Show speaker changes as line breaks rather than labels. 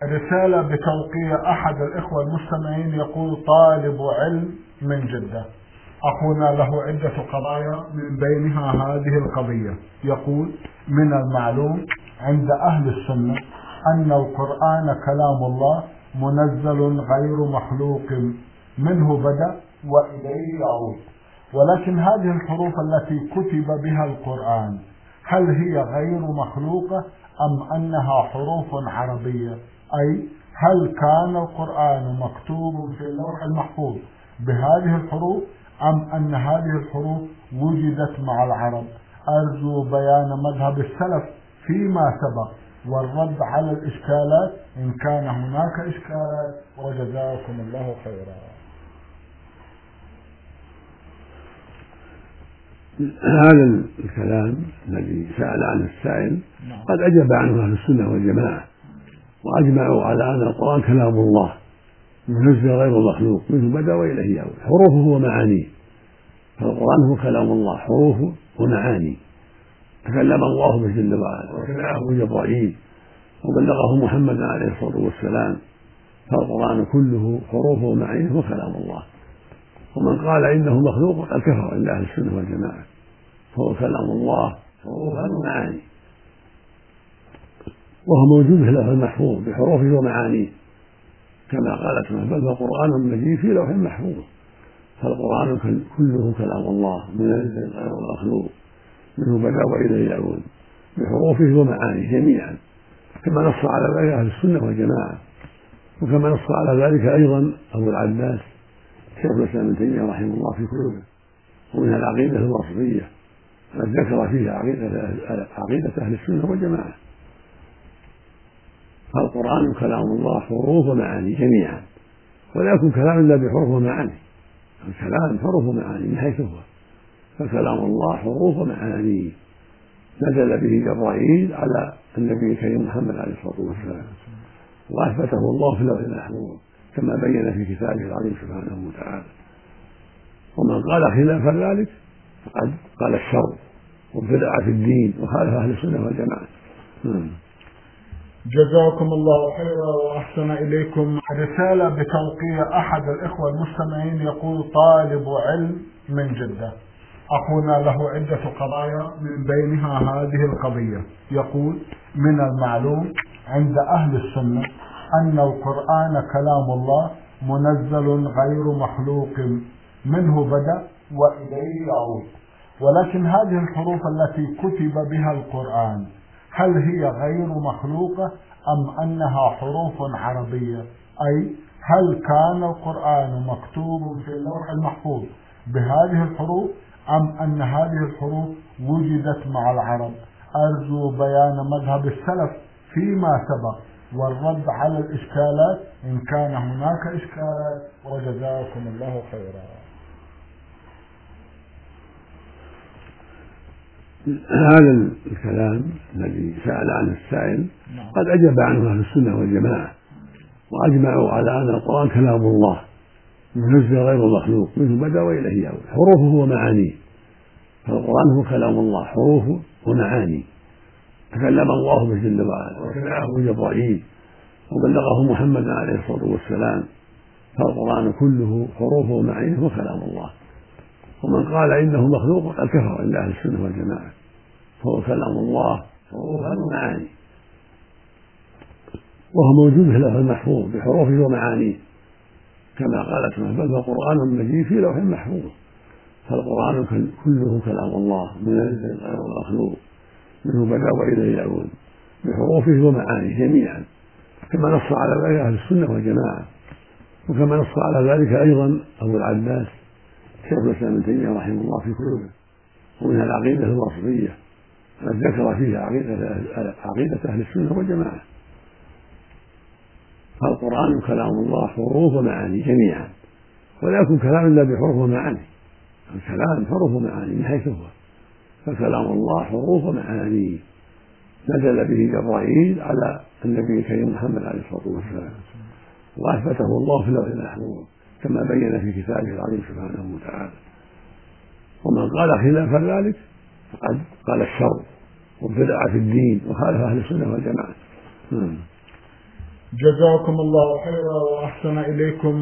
رسالة بتوقيع أحد الإخوة المستمعين يقول: طالب علم من جدة، أخونا له عدة قضايا من بينها هذه القضية. يقول: من المعلوم عند أهل السنة أن القرآن كلام الله منزل غير مخلوق، منه بدأ وإليه يعود، ولكن هذه الحروف التي كتب بها القرآن هل هي غير مخلوقة أم أنها حروف عربية؟ أي هل كان القرآن مكتوب في اللوح المحفوظ بهذه الحروف أم أن هذه الحروف وجدت مع العرب؟ أرجو بيان مذهب السلف فيما سبق والرد على الإشكالات إن كان هناك إشكالات، وجزاكم الله خيرا.
هذا الكلام الذي سأل عنه السائل قد أجاب عنه أهل السنة والجماعة، وأجمعوا على أن القرآن كلام الله منزل غير مخلوق، منه بدأ وإليه يعود، حروفه ومعانيه. فالقرآن هو كلام الله، حروفه ومعانيه، تكلم الله به جل وعلا وسمعه جبرائيل وبلغه محمد عليه الصلاة والسلام. فالقرآن كله حروفه ومعانيه وكلام الله، ومن قال إنه مخلوق قد كفر عند أهل السنة والجماعة. فهو كلام الله حروفا ومعانيه، وهو موجود في اللوح المحفوظ بحروفه ومعانيه، كما قال سبحانه: بل هو قرآن مجيد في لوح محفوظ. فالقرآن كله كلام الله منزل غير مخلوق، منه بدأ وإليه يعود، بحروفه ومعانيه جميعا، كما نص على ذلك أهل السنة والجماعة، وكما نص على ذلك أيضا أبو العباس شيخ الإسلام ابن تيمية رحمه الله في كتبه. ومن العقيدة الوصفية التي ذكر فيها عقيدة أهل السنة والجماعة. فالقرآن كلام الله حروف ومعاني جميعا، ولا يكون كلام إلا بحروف ومعاني. الكلام حروف ومعاني من حيث هو، فكلام الله حروف ومعاني، نزل به جبرائيل على النبي الكريم محمد عليه الصلاة والسلام، وأثبته الله في اللوح المحفوظ كما بين في كتابه العظيم سبحانه وتعالى. ومن قال خلاف ذلك فقد قال الشر وابتدع في الدين وخالف أهل السنة والجماعة.
جزاكم الله خيرا وأحسن إليكم. رسالة بتوقيع أحد الإخوة المستمعين يقول: طالب علم من جدة، أخونا له عدة قضايا من بينها هذه القضية. يقول: من المعلوم عند أهل السنة أن القرآن كلام الله منزل غير مخلوق، منه بدأ وإليه يعود، ولكن هذه الحروف التي كتب بها القرآن هل هي غير مخلوقة أم أنها حروف عربية؟ أي هل كان القرآن مكتوب في اللوح المحفوظ بهذه الحروف أم أن هذه الحروف وجدت مع العرب؟ أرجو بيان مذهب السلف فيما سبق والرد على الإشكالات إن كان هناك إشكالات، وجزاكم الله خيرا.
هذا الكلام الذي سأل عنه السائل قد أجاب عنه أهل السنة والجماعة، وأجمعوا على أن القرآن كلام الله منزل غير مخلوق، منه بدأ وإليه يعود، حروفه ومعانيه. فالقرآن هو كلام الله حروفه ومعانيه، تكلم الله به جل وعلا وسمعه جبرائيل وبلغه محمد عليه الصلاة والسلام. فالقرآن كله حروفه ومعانيه وكلام الله، ومن قال إنه مخلوق قد كفر عند أهل السنة والجماعة. فهو كلام الله حروفا ومعانيه، وهو موجود في اللوح المحفوظ بحروفه ومعانيه، كما قال سبحانه: بل هو قرآن مجيد في لوح محفوظ. فالقرآن كله كلام الله منزل غير مخلوق، منه بدأ وإليه يعود، بحروفه ومعانيه جميعا، كما نص على ذلك أهل السنة والجماعة، وكما نص على ذلك أيضا أبو العباس شيخ الإسلام ابن تيمية رحمه الله في كتبه. ومن العقيدة الوصفية التي ذكر فيها عقيدة أهل السنة والجماعة. فالقرآن كلام الله حروف ومعاني جميعا، ولا يكون كلام إلا بحروف ومعاني. الكلام حروف ومعاني من حيث هو، فكلام الله حروف ومعاني، نزل به جبرائيل على النبي الكريم محمد عليه الصلاة والسلام، وأثبته الله في اللوح المحفوظ كما بين في كتابه العظيم سبحانه وتعالى. ومن قال خلاف ذلك فقد قال الشر وابتدع في الدين وخالف أهل السنة والجماعة.
جزاكم الله خيرا وأحسن إليكم.